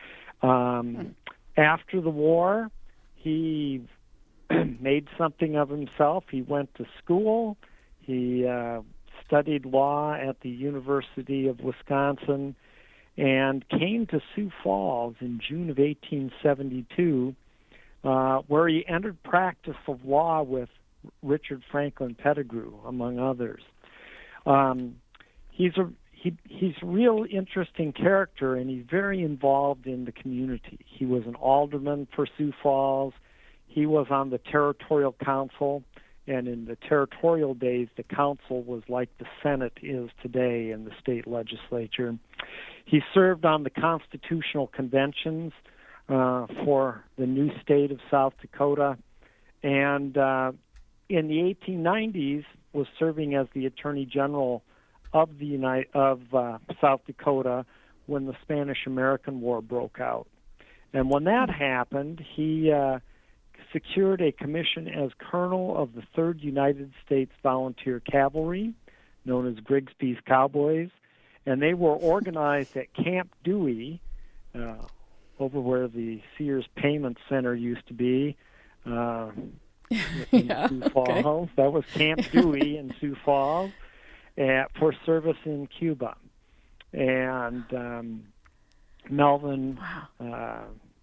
Um, after the war, he made something of himself. He went to school. He uh, studied law at the University of Wisconsin and came to Sioux Falls in June of eighteen seventy-two, uh, where he entered practice of law with Richard Franklin Pettigrew, among others. Um, he's a he, he's a real interesting character, and he's very involved in the community. He was an alderman for Sioux Falls. He was on the territorial council, and in the territorial days, the council was like the Senate is today in the state legislature. He served on the constitutional conventions uh, for the new state of South Dakota, and uh, in the eighteen nineties was serving as the Attorney General of the United of uh, South Dakota when the Spanish-American War broke out. And when that happened, he uh, secured a commission as Colonel of the third United States Volunteer Cavalry, known as Grigsby's Cowboys, and they were organized at Camp Dewey, uh, over where the Sears Payment Center used to be. Uh, in yeah, Sioux Falls. Okay. That was Camp Dewey in Sioux Falls uh, for service in Cuba. And um, Melvin wow. uh,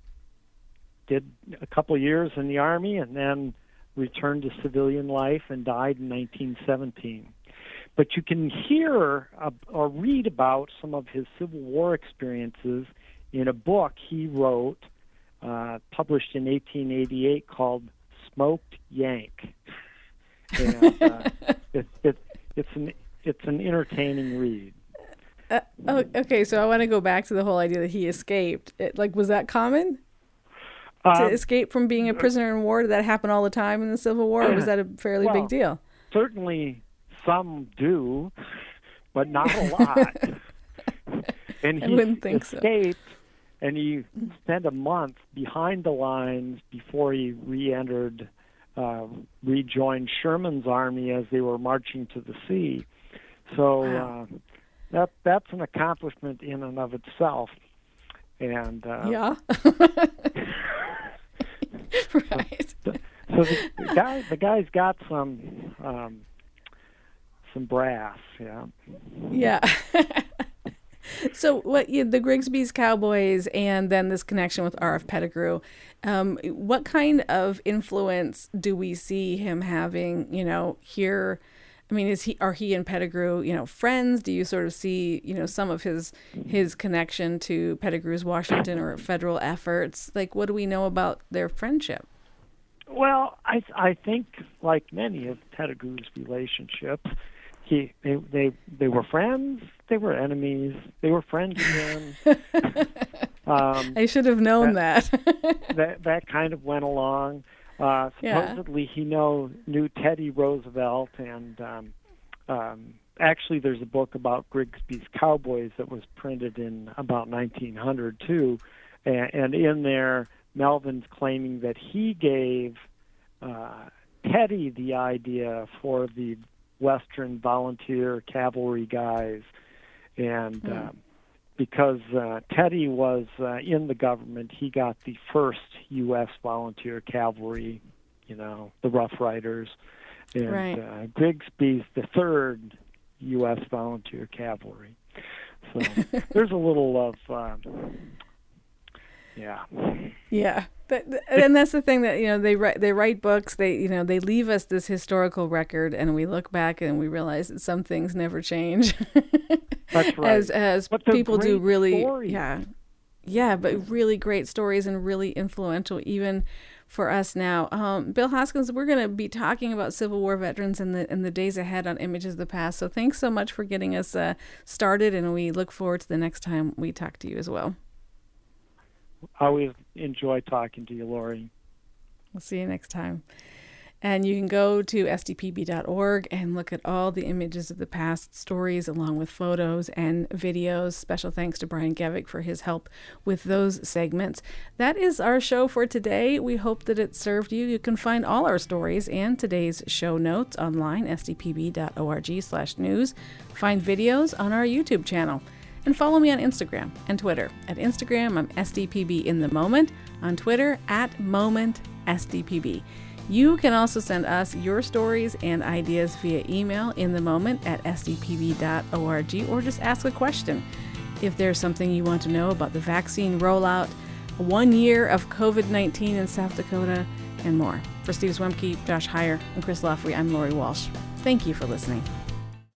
did a couple years in the Army and then returned to civilian life and died in nineteen seventeen. But you can hear uh, or read about some of his Civil War experiences in a book he wrote, uh, published in eighteen eighty-eight, called Smoked Yank. And, uh, it, it, it's an it's an entertaining read. Uh, oh, okay, so I want to go back to the whole idea that he escaped. It, like, was that common? Um, to escape from being a prisoner in war? Did that happen all the time in the Civil War, or was that a fairly well, big deal? Certainly some do, but not a lot. And I he wouldn't think so. escaped, and he spent a month behind the lines before he re-entered, uh, rejoined Sherman's army as they were marching to the sea. So Wow. uh, that that's an accomplishment in and of itself. And uh, Yeah. Right. So, so the, the guy, the guy's got some um, some brass, yeah. Yeah. So what you, the Grigsby's Cowboys and then this connection with R F Pettigrew, um, what kind of influence do we see him having, you know, here? I mean, is he, are he and Pettigrew, you know, friends? Do you sort of see, you know, some of his, his connection to Pettigrew's Washington or federal efforts? Like, what do we know about their friendship? Well, I I think like many of Pettigrew's relationships, he they they, they were friends, they were enemies, they were friends again. um, I should have known that. that. that that kind of went along. Uh, Yeah. supposedly, he know knew Teddy Roosevelt, and um, um, actually, there's a book about Grigsby's Cowboys that was printed in about nineteen hundred too, and, and in there, Melvin's claiming that he gave uh, Teddy the idea for the Western Volunteer Cavalry guys, and Hmm. um, because uh, Teddy was uh, in the government, he got the first U S Volunteer Cavalry, you know, the Rough Riders, and Right. uh, Grigsby's the third U S Volunteer Cavalry. So there's a little of, uh, yeah. Yeah, but, and that's the thing that, you know, they write they write books. They you know they leave us this historical record, and we look back and we realize that some things never change. That's right. As as But they're people do, great really, stories. yeah, yeah, but really great stories and really influential even for us now. Um, Bill Hoskins, we're going to be talking about Civil War veterans in the in the days ahead on Images of the Past. So thanks so much for getting us uh, started, and we look forward to the next time we talk to you as well. I always enjoy talking to you, Lori. We'll see you next time. And you can go to S D P B dot org and look at all the Images of the Past stories along with photos and videos. Special thanks to Brian Gevick for his help with those segments. That is our show for today. We hope that it served you. You can find all our stories and today's show notes online, S D P B dot org slash news. Find videos on our YouTube channel. And follow me on Instagram and Twitter. At Instagram, I'm S D P B in the moment. On Twitter, at Moment S D P B. You can also send us your stories and ideas via email in the moment at S D P B dot org, or just ask a question. If there's something you want to know about the vaccine rollout, one year of COVID nineteen in South Dakota, and more. For Steve Zwemke, Josh Heyer, and Chris Loffrey, I'm Lori Walsh. Thank you for listening.